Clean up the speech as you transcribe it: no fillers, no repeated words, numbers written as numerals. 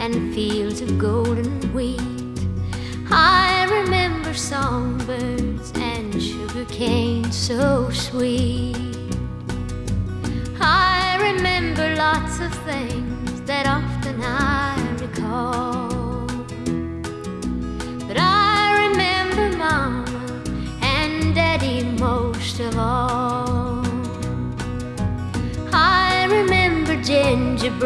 and fields of golden wheat. I remember songbirds and sugar cane so sweet. I remember lots of things that often I recall, but I remember Mama and Daddy most of all. I remember gingerbread